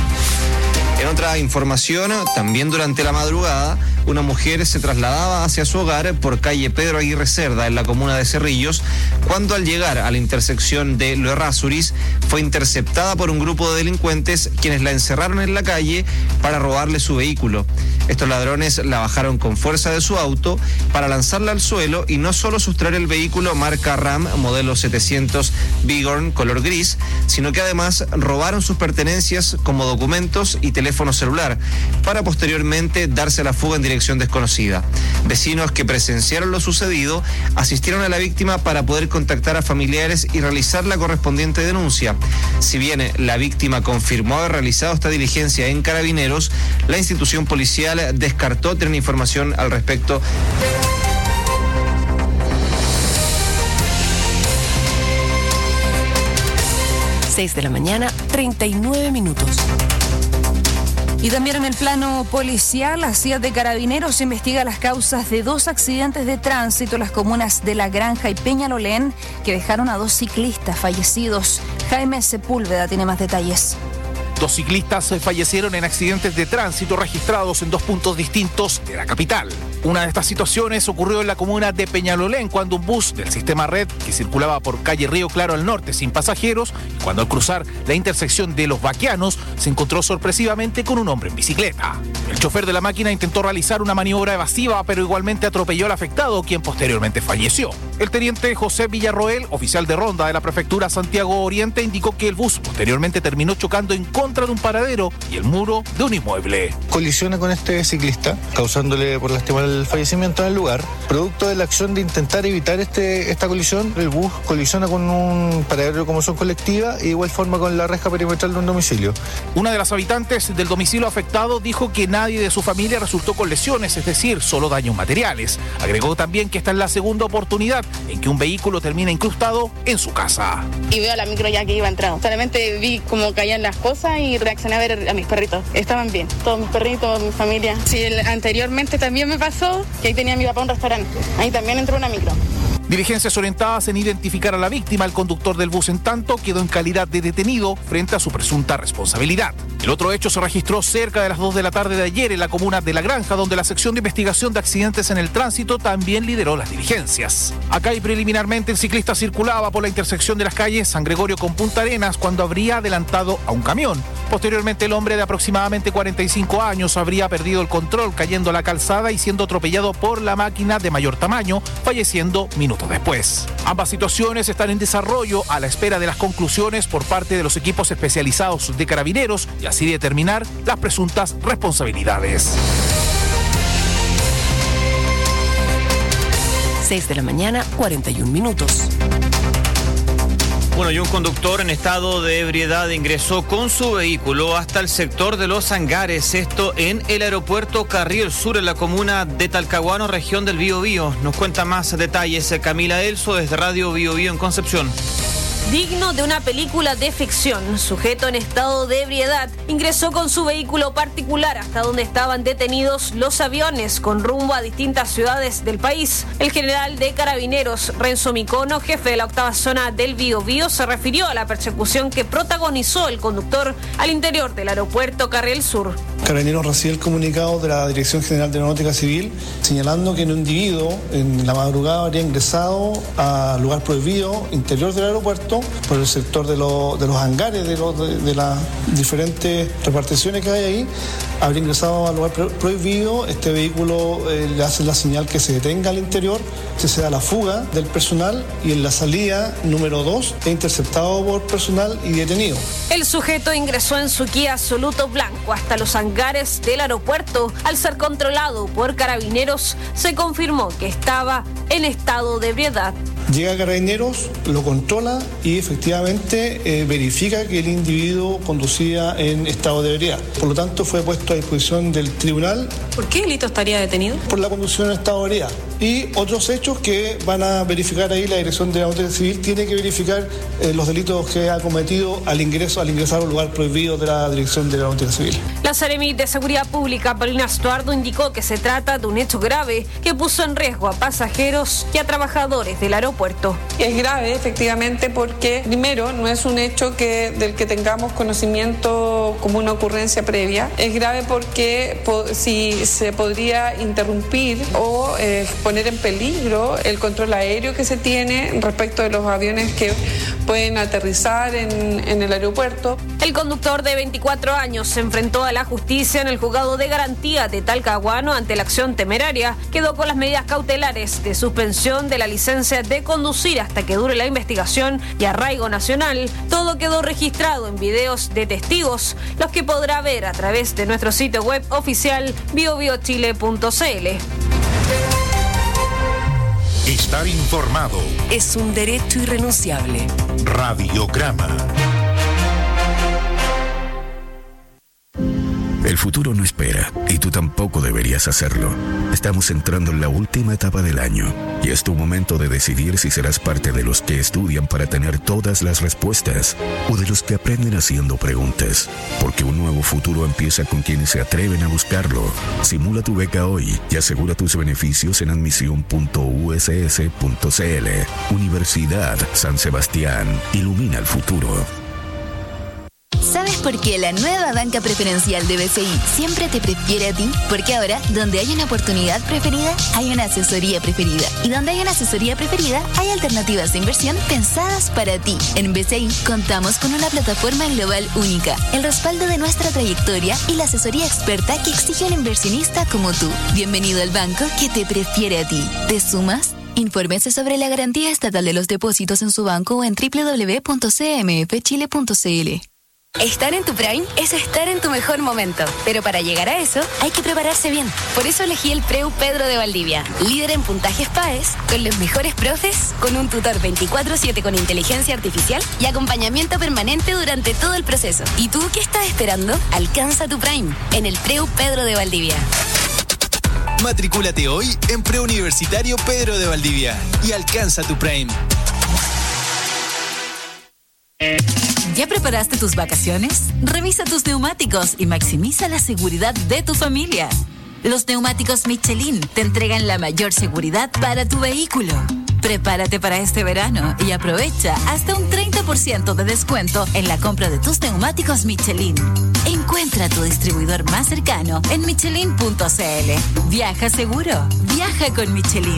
En otra información, también durante la madrugada, una mujer se trasladaba hacia su hogar por calle Pedro Aguirre Cerda, en la comuna de Cerrillos, cuando al llegar a la intersección de Lo Errázuriz fue interceptada por un grupo de delincuentes quienes la encerraron en la calle para robarle su vehículo. Estos ladrones la bajaron con fuerza de su auto para lanzarla al suelo y no solo sustraer el vehículo marca RAM modelo setecientos Bighorn color gris, sino que además robaron sus pertenencias como documentos y teléfono celular para posteriormente darse a la fuga en dirección desconocida. Vecinos que presenciaron lo sucedido asistieron a la víctima para poder contactar a familiares y realizar la correspondiente denuncia. Si bien la víctima confirmó haber realizado esta diligencia en Carabineros, la institución policial descartó tener información al respecto. seis de la mañana, treinta y nueve minutos. Y también en el plano policial, la C I A de Carabineros investiga las causas de dos accidentes de tránsito en las comunas de La Granja y Peñalolén que dejaron a dos ciclistas fallecidos. Jaime Sepúlveda tiene más detalles. Dos ciclistas fallecieron en accidentes de tránsito registrados en dos puntos distintos de la capital. Una de estas situaciones ocurrió en la comuna de Peñalolén cuando un bus del sistema Red que circulaba por calle Río Claro al norte sin pasajeros y cuando al cruzar la intersección de Los Baquianos se encontró sorpresivamente con un hombre en bicicleta. El chofer de la máquina intentó realizar una maniobra evasiva pero igualmente atropelló al afectado, quien posteriormente falleció. El teniente José Villarroel, oficial de ronda de la prefectura Santiago Oriente, indicó que el bus posteriormente terminó chocando en contra de un paradero y el muro de un inmueble. Colisiona con este ciclista, causándole por lastimar el fallecimiento en el lugar. Producto de la acción de intentar evitar este, esta colisión, el bus colisiona con un paradero de locomoción colectiva y de igual forma con la reja perimetral de un domicilio. Una de las habitantes del domicilio afectado dijo que nadie de su familia resultó con lesiones, es decir, solo daños materiales. Agregó también que esta es la segunda oportunidad en que un vehículo termina incrustado en su casa. Y veo a la micro ya que iba entrando. Solamente vi cómo caían las cosas y reaccioné a ver a mis perritos. Estaban bien, todos mis perritos, mi familia. Sí, el, anteriormente también me pasó que ahí tenía a mi papá un restaurante. Ahí también entró una micro. Diligencias orientadas en identificar a la víctima. El conductor del bus, en tanto, quedó en calidad de detenido frente a su presunta responsabilidad. El otro hecho se registró cerca de las dos de la tarde de ayer en la comuna de La Granja, donde la sección de investigación de accidentes en el tránsito también lideró las diligencias. Acá y preliminarmente el ciclista circulaba por la intersección de las calles San Gregorio con Punta Arenas cuando habría adelantado a un camión. Posteriormente, el hombre de aproximadamente cuarenta y cinco años habría perdido el control, cayendo a la calzada y siendo atropellado por la máquina de mayor tamaño, falleciendo minutos después. Ambas situaciones están en desarrollo a la espera de las conclusiones por parte de los equipos especializados de Carabineros y así determinar las presuntas responsabilidades. seis de la mañana, cuarenta y un minutos. Bueno, y un conductor en estado de ebriedad ingresó con su vehículo hasta el sector de Los Hangares, esto en el aeropuerto Carriel Sur, en la comuna de Talcahuano, región del Biobío. Nos cuenta más detalles Camila Elso desde Radio Biobío en Concepción. Digno de una película de ficción, sujeto en estado de ebriedad ingresó con su vehículo particular hasta donde estaban detenidos los aviones con rumbo a distintas ciudades del país. El general de Carabineros, Renzo Micono, jefe de la octava zona del Biobío, se refirió a la persecución que protagonizó el conductor al interior del aeropuerto Carriel Sur. Carabineros recibe el comunicado de la Dirección General de Aeronáutica Civil señalando que un individuo en la madrugada habría ingresado al lugar prohibido interior del aeropuerto por el sector de, lo, de los hangares de, lo, de, de las diferentes reparticiones que hay ahí. Habría ingresado al lugar prohibido. Este vehículo eh, le hace la señal que se detenga al interior, que se da la fuga del personal y en la salida número dos es interceptado por personal y detenido. El sujeto ingresó en su Kia Soluto blanco hasta los hangares del aeropuerto. Al ser controlado por Carabineros, se confirmó que estaba en estado de ebriedad. Llega a Carabineros, lo controla y efectivamente eh, verifica que el individuo conducía en estado de ebriedad. Por lo tanto, fue puesto a disposición del tribunal. ¿Por qué delito estaría detenido? Por la conducción en estado de ebriedad. Y otros hechos que van a verificar ahí la Dirección de Aeronáutica Civil tiene que verificar eh, los delitos que ha cometido al ingreso, al ingresar a un lugar prohibido de la Dirección de Aeronáutica Civil. La Seremi de Seguridad Pública, Paulina Estuardo, indicó que se trata de un hecho grave que puso en riesgo a pasajeros y a trabajadores del aeropuerto. Es grave, efectivamente, porque primero no es un hecho que, del que tengamos conocimiento como una ocurrencia previa. Es grave porque po, si se podría interrumpir o eh, poner en peligro el control aéreo que se tiene respecto de los aviones que pueden aterrizar en, en el aeropuerto. El conductor de veinticuatro años se enfrentó a la justicia en el juzgado de garantía de Talcahuano ante la acción temeraria. Quedó con las medidas cautelares de suspensión de la licencia de conducir hasta que dure la investigación y arraigo nacional. Todo quedó registrado en videos de testigos, los que podrá ver a través de nuestro sitio web oficial bio bio chile punto c l. Estar informado es un derecho irrenunciable. Radiograma. El futuro no espera, y tú tampoco deberías hacerlo. Estamos entrando en la última etapa del año, y es tu momento de decidir si serás parte de los que estudian para tener todas las respuestas, o de los que aprenden haciendo preguntas. Porque un nuevo futuro empieza con quienes se atreven a buscarlo. Simula tu beca hoy y asegura tus beneficios en admisión punto u s s punto c l. Universidad San Sebastián. Ilumina el futuro. ¿Sabes por qué la nueva banca preferencial de B C I siempre te prefiere a ti? Porque ahora, donde hay una oportunidad preferida, hay una asesoría preferida. Y donde hay una asesoría preferida, hay alternativas de inversión pensadas para ti. En B C I contamos con una plataforma global única, el respaldo de nuestra trayectoria y la asesoría experta que exige un inversionista como tú. Bienvenido al banco que te prefiere a ti. ¿Te sumas? Infórmese sobre la garantía estatal de los depósitos en su banco o en doble u doble u doble u punto c m f chile punto c l. Estar en tu prime es estar en tu mejor momento, pero para llegar a eso hay que prepararse bien. Por eso elegí el Preu Pedro de Valdivia, líder en puntajes P A E S, con los mejores profes, con un tutor veinticuatro siete con inteligencia artificial y acompañamiento permanente durante todo el proceso. ¿Y tú qué estás esperando? Alcanza tu prime en el Preu Pedro de Valdivia. Matricúlate hoy en Preuniversitario Pedro de Valdivia y alcanza tu prime. ¿Ya preparaste tus vacaciones? Revisa tus neumáticos y maximiza la seguridad de tu familia. Los neumáticos Michelin te entregan la mayor seguridad para tu vehículo. Prepárate para este verano y aprovecha hasta un treinta por ciento de descuento en la compra de tus neumáticos Michelin. Encuentra tu distribuidor más cercano en michelin punto c l. Viaja seguro. Viaja con Michelin.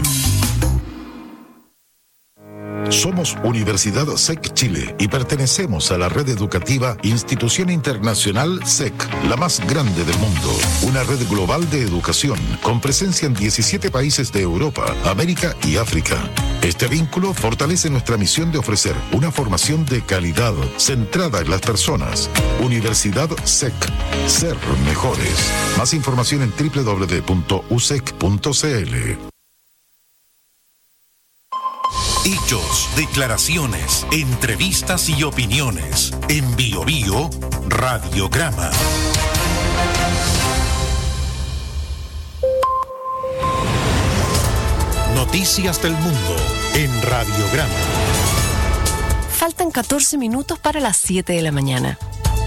Somos Universidad S E C Chile y pertenecemos a la red educativa Institución Internacional S E C, la más grande del mundo. Una red global de educación con presencia en diecisiete países de Europa, América y África. Este vínculo fortalece nuestra misión de ofrecer una formación de calidad centrada en las personas. Universidad S E C, ser mejores. Más información en doble u doble u doble u punto u s e c punto c l. Hechos, declaraciones, entrevistas y opiniones. En Bio Bio, Radiograma. Noticias del mundo en Radiograma. Faltan catorce minutos para las siete de la mañana.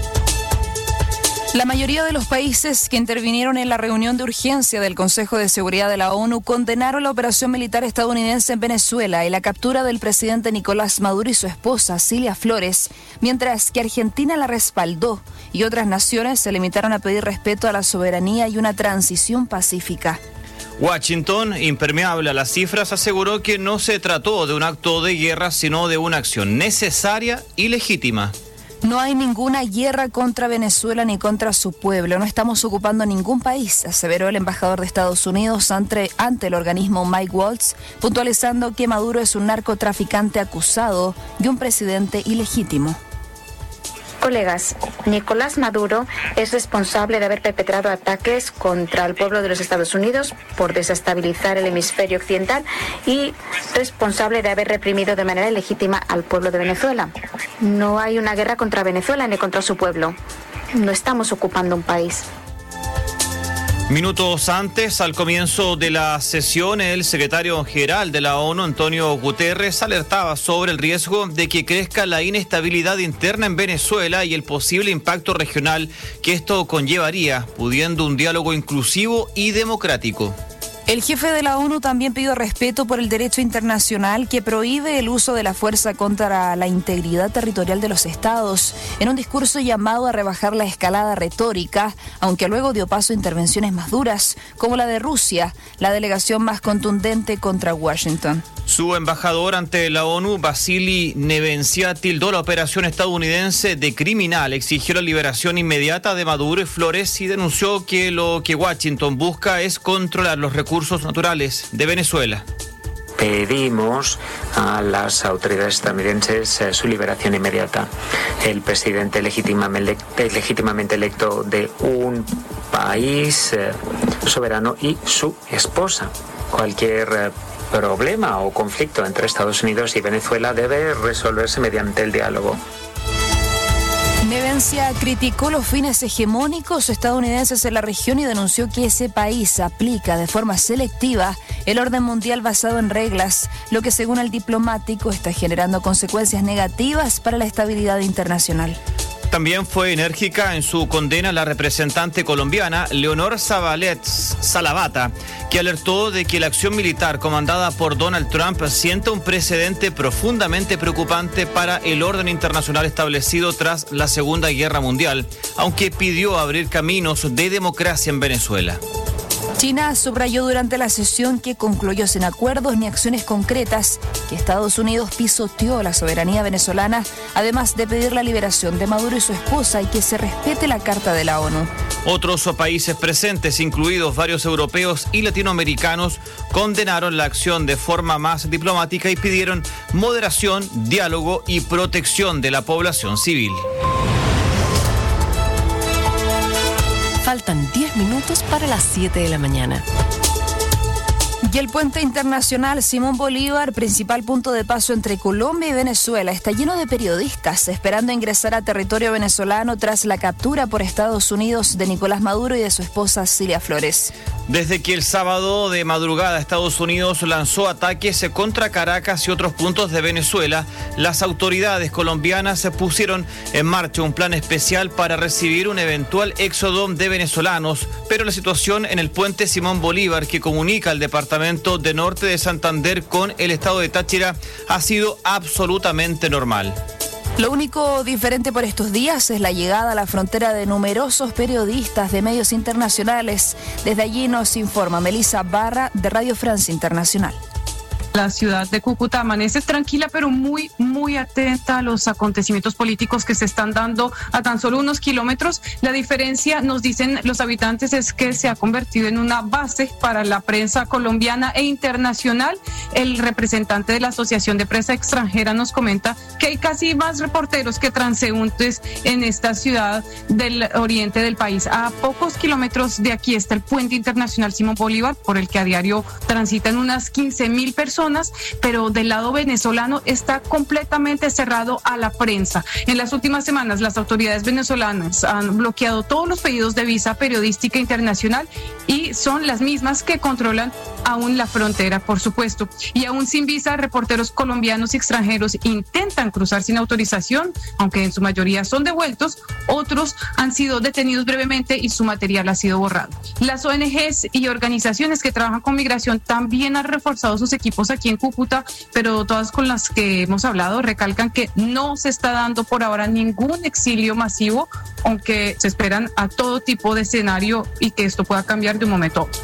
La mayoría de los países que intervinieron en la reunión de urgencia del Consejo de Seguridad de la ONU condenaron la operación militar estadounidense en Venezuela y la captura del presidente Nicolás Maduro y su esposa, Cilia Flores, mientras que Argentina la respaldó y otras naciones se limitaron a pedir respeto a la soberanía y una transición pacífica. Washington, impermeable a las cifras, aseguró que no se trató de un acto de guerra, sino de una acción necesaria y legítima. No hay ninguna guerra contra Venezuela ni contra su pueblo. No estamos ocupando ningún país, aseveró el embajador de Estados Unidos ante, ante el organismo Mike Waltz, puntualizando que Maduro es un narcotraficante acusado y un presidente ilegítimo. Colegas, Nicolás Maduro es responsable de haber perpetrado ataques contra el pueblo de los Estados Unidos por desestabilizar el hemisferio occidental y responsable de haber reprimido de manera ilegítima al pueblo de Venezuela. No hay una guerra contra Venezuela ni contra su pueblo. No estamos ocupando un país. Minutos antes, al comienzo de la sesión, el secretario general de la ONU, Antonio Guterres, alertaba sobre el riesgo de que crezca la inestabilidad interna en Venezuela y el posible impacto regional que esto conllevaría, pudiendo un diálogo inclusivo y democrático. El jefe de la ONU también pidió respeto por el derecho internacional que prohíbe el uso de la fuerza contra la integridad territorial de los estados, en un discurso llamado a rebajar la escalada retórica, aunque luego dio paso a intervenciones más duras, como la de Rusia, la delegación más contundente contra Washington. Su embajador ante la ONU, Vasily Nevencia, tildó la operación estadounidense de criminal, exigió la liberación inmediata de Maduro y Flores y denunció que lo que Washington busca es controlar los recursos naturales de Venezuela. Pedimos a las autoridades estadounidenses eh, su liberación inmediata. El presidente legítimamente, legítimamente electo de un país eh, soberano y su esposa. Cualquier eh, problema o conflicto entre Estados Unidos y Venezuela debe resolverse mediante el diálogo. Nevencia criticó los fines hegemónicos estadounidenses en la región y denunció que ese país aplica de forma selectiva el orden mundial basado en reglas, lo que según el diplomático está generando consecuencias negativas para la estabilidad internacional. También fue enérgica en su condena la representante colombiana Leonor Zabalet Salavata, que alertó de que la acción militar comandada por Donald Trump sienta un precedente profundamente preocupante para el orden internacional establecido tras la Segunda Guerra Mundial, aunque pidió abrir caminos de democracia en Venezuela. China subrayó durante la sesión que concluyó sin acuerdos ni acciones concretas que Estados Unidos pisoteó la soberanía venezolana, además de pedir la liberación de Maduro y su esposa y que se respete la Carta de la ONU. Otros países presentes, incluidos varios europeos y latinoamericanos, condenaron la acción de forma más diplomática y pidieron moderación, diálogo y protección de la población civil. Faltan diez minutos para las siete de la mañana. Y el puente internacional Simón Bolívar, principal punto de paso entre Colombia y Venezuela, está lleno de periodistas esperando ingresar a territorio venezolano tras la captura por Estados Unidos de Nicolás Maduro y de su esposa Cilia Flores. Desde que el sábado de madrugada Estados Unidos lanzó ataques contra Caracas y otros puntos de Venezuela, las autoridades colombianas pusieron en marcha un plan especial para recibir un eventual éxodo de venezolanos, pero la situación en el puente Simón Bolívar, que comunica al departamento de Norte de Santander con el estado de Táchira, ha sido absolutamente normal. Lo único diferente por estos días es la llegada a la frontera de numerosos periodistas de medios internacionales. Desde allí nos informa Melissa Barra de Radio Francia Internacional. La ciudad de Cúcuta amanece tranquila, pero muy, muy atenta a los acontecimientos políticos que se están dando a tan solo unos kilómetros. La diferencia, nos dicen los habitantes, es que se ha convertido en una base para la prensa colombiana e internacional. El representante de la Asociación de Prensa Extranjera nos comenta que hay casi más reporteros que transeúntes en esta ciudad del oriente del país. A pocos kilómetros de aquí está el puente internacional Simón Bolívar, por el que a diario transitan unas quince mil personas. personas, pero del lado venezolano está completamente cerrado a la prensa. En las últimas semanas las autoridades venezolanas han bloqueado todos los pedidos de visa periodística internacional y son las mismas que controlan aún la frontera, por supuesto. Y aún sin visa, reporteros colombianos y extranjeros intentan cruzar sin autorización, aunque en su mayoría son devueltos. Otros han sido detenidos brevemente y su material ha sido borrado. Las O N Ges y organizaciones que trabajan con migración también han reforzado sus equipos aquí en Cúcuta, pero todas con las que hemos hablado recalcan que no se está dando por ahora ningún exilio masivo, aunque se esperan a todo tipo de escenario y que esto pueda cambiar de un momento a otro.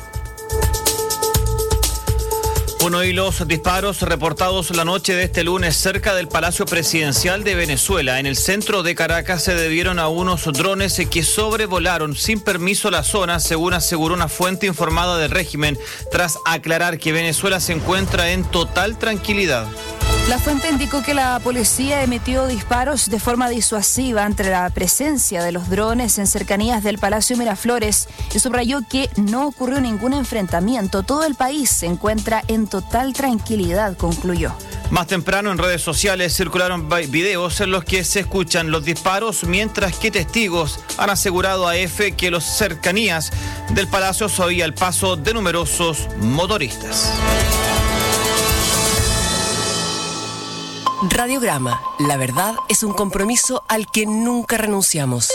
Bueno, y los disparos reportados la noche de este lunes cerca del Palacio Presidencial de Venezuela, en el centro de Caracas, se debieron a unos drones que sobrevolaron sin permiso la zona, según aseguró una fuente informada del régimen, tras aclarar que Venezuela se encuentra en total tranquilidad. La fuente indicó que la policía emitió disparos de forma disuasiva ante la presencia de los drones en cercanías del Palacio Miraflores y subrayó que no ocurrió ningún enfrentamiento. Todo el país se encuentra en total tranquilidad, concluyó. Más temprano en redes sociales circularon videos en los que se escuchan los disparos, mientras que testigos han asegurado a EFE que los cercanías del palacio se oía el paso de numerosos motoristas. Radiograma. La verdad es un compromiso al que nunca renunciamos.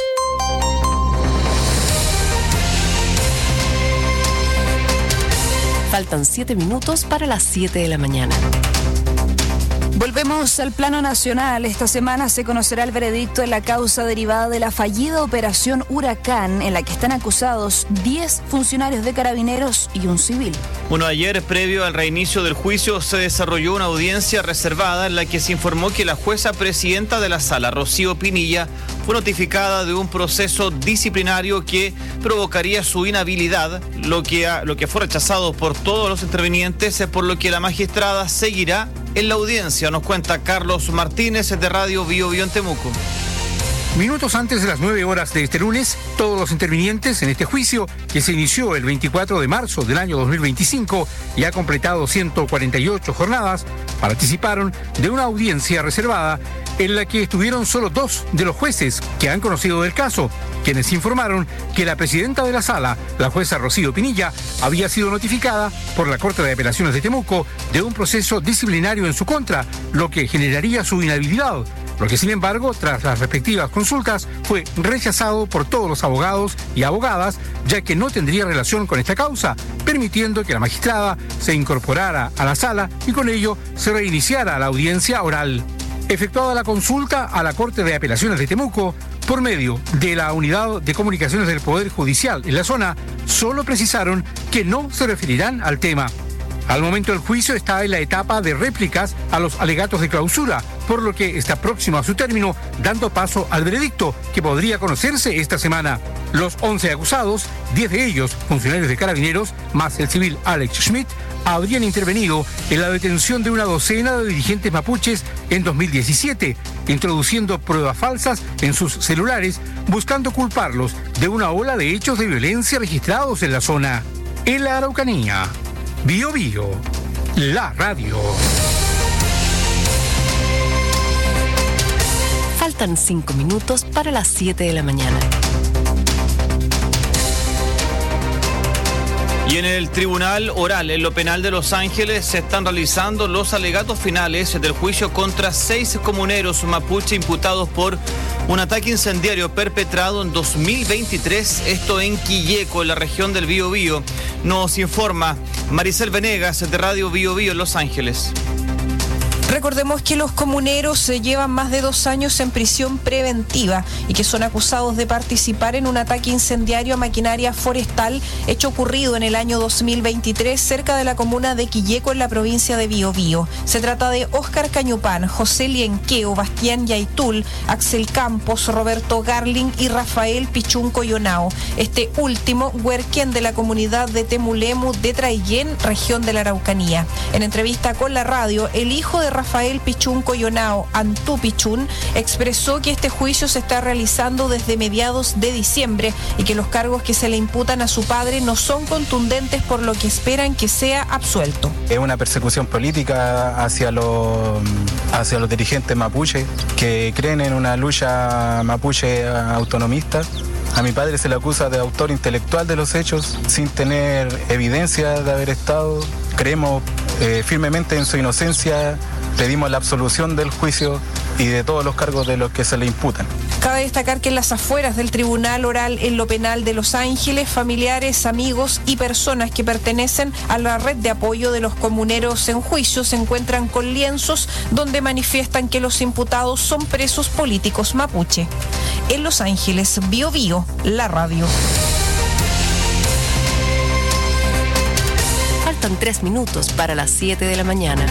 Faltan siete minutos para las siete de la mañana. Volvemos al plano nacional. Esta semana se conocerá el veredicto en la causa derivada de la fallida operación Huracán, en la que están acusados diez funcionarios de Carabineros y un civil. Bueno, ayer, previo al reinicio del juicio, se desarrolló una audiencia reservada en la que se informó que la jueza presidenta de la sala, Rocío Pinilla, fue notificada de un proceso disciplinario que provocaría su inhabilidad, lo que, ha, lo que fue rechazado por todos los intervinientes, por lo que la magistrada seguirá en la audiencia. Nos cuenta Carlos Martínez de Radio Bio Bio en Temuco. Minutos antes de las nueve horas de este lunes, todos los intervinientes en este juicio, que se inició el veinticuatro de marzo del año dos mil veinticinco y ha completado ciento cuarenta y ocho jornadas, participaron de una audiencia reservada en la que estuvieron solo dos de los jueces que han conocido del caso, quienes informaron que la presidenta de la sala, la jueza Rocío Pinilla, había sido notificada por la Corte de Apelaciones de Temuco de un proceso disciplinario en su contra, lo que generaría su inhabilidad. Lo que, sin embargo, tras las respectivas consultas, fue rechazado por todos los abogados y abogadas, ya que no tendría relación con esta causa, permitiendo que la magistrada se incorporara a la sala y con ello se reiniciara la audiencia oral. Efectuada la consulta a la Corte de Apelaciones de Temuco, por medio de la Unidad de Comunicaciones del Poder Judicial en la zona, solo precisaron que no se referirán al tema. Al momento el juicio está en la etapa de réplicas a los alegatos de clausura, por lo que está próximo a su término, dando paso al veredicto, que podría conocerse esta semana. Los once acusados, diez de ellos funcionarios de Carabineros, más el civil Alex Schmidt, habrían intervenido en la detención de una docena de dirigentes mapuches en dos mil diecisiete, introduciendo pruebas falsas en sus celulares, buscando culparlos de una ola de hechos de violencia registrados en la zona. En la Araucanía, Bio Bio, la radio. Faltan cinco minutos para las siete de la mañana. Y en el Tribunal Oral, en lo penal de Los Ángeles, se están realizando los alegatos finales del juicio contra seis comuneros mapuche imputados por un ataque incendiario perpetrado en dos mil veintitrés, esto en Quilleco, en la región del Bío Bío. Nos informa Maricel Venegas de Radio Bío Bío en Los Ángeles. Recordemos que los comuneros se llevan más de dos años en prisión preventiva y que son acusados de participar en un ataque incendiario a maquinaria forestal hecho ocurrido en el año dos mil veintitrés cerca de la comuna de Quilleco en la provincia de Bío Bío. Se trata de Óscar Cañupán, José Lienqueo, Bastián Yaitul, Axel Campos, Roberto Garling y Rafael Pichunco Yonao. Este último, huerquén de la comunidad de Temulemu de Traillén, región de la Araucanía. En entrevista con la radio, el hijo de Rafael Pichún Coyonao, Antú Pichún, expresó que este juicio se está realizando desde mediados de diciembre y que los cargos que se le imputan a su padre no son contundentes, por lo que esperan que sea absuelto. Es una persecución política hacia los, hacia los dirigentes mapuche que creen en una lucha mapuche autonomista. A mi padre se le acusa de autor intelectual de los hechos sin tener evidencia de haber estado. Creemos eh, firmemente en su inocencia, pedimos la absolución del juicio y de todos los cargos de los que se le imputan. Cabe destacar que en las afueras del Tribunal Oral en lo Penal de Los Ángeles, familiares, amigos y personas que pertenecen a la red de apoyo de los comuneros en juicio se encuentran con lienzos donde manifiestan que los imputados son presos políticos mapuche. En Los Ángeles, Bio Bio, la radio. Faltan tres minutos para las siete de la mañana.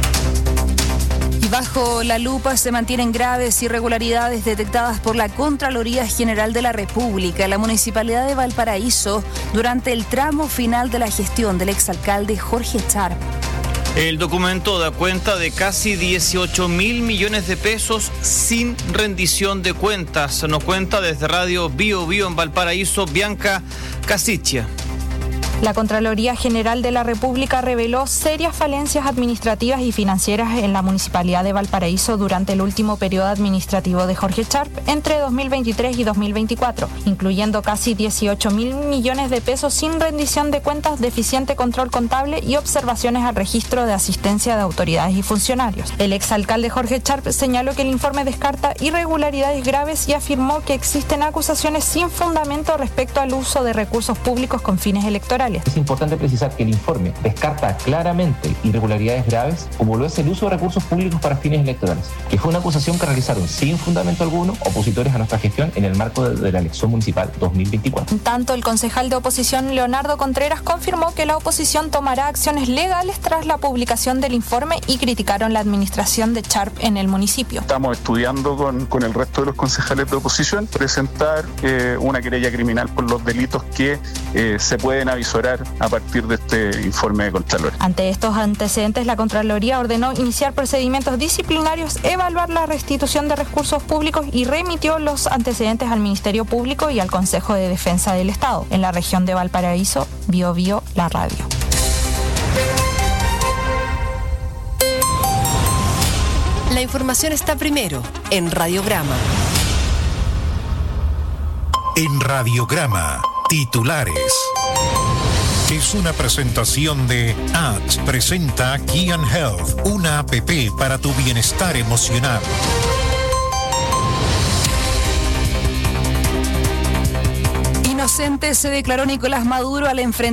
Y bajo la lupa se mantienen graves irregularidades detectadas por la Contraloría General de la República, la Municipalidad de Valparaíso, durante el tramo final de la gestión del exalcalde Jorge Charp. El documento da cuenta de casi dieciocho mil millones de pesos sin rendición de cuentas. Nos cuenta desde Radio Bio Bio en Valparaíso, Bianca Casichia. La Contraloría General de la República reveló serias falencias administrativas y financieras en la Municipalidad de Valparaíso durante el último periodo administrativo de Jorge Charp entre dos mil veintitrés y dos mil veinticuatro, incluyendo casi dieciocho mil millones de pesos sin rendición de cuentas, deficiente control contable y observaciones al registro de asistencia de autoridades y funcionarios. El exalcalde Jorge Charp señaló que el informe descarta irregularidades graves y afirmó que existen acusaciones sin fundamento respecto al uso de recursos públicos con fines electorales. Es importante precisar que el informe descarta claramente irregularidades graves, como lo es el uso de recursos públicos para fines electorales, que fue una acusación que realizaron sin fundamento alguno opositores a nuestra gestión en el marco de, de la elección municipal dos mil veinticuatro. Tanto el concejal de oposición Leonardo Contreras confirmó que la oposición tomará acciones legales tras la publicación del informe y criticaron la administración de Charp en el municipio. Estamos estudiando con, con el resto de los concejales de oposición presentar eh, una querella criminal por los delitos que eh, se pueden avisar a partir de este informe de Contraloría. Ante estos antecedentes, la Contraloría ordenó iniciar procedimientos disciplinarios, evaluar la restitución de recursos públicos y remitió los antecedentes al Ministerio Público y al Consejo de Defensa del Estado. En la región de Valparaíso, Bio Bio, la radio. La información está primero en Radiograma. En Radiograma, titulares. Es una presentación de A T S presenta Kian Health, una app para tu bienestar emocional. Inocente se declaró Nicolás Maduro al enfrentar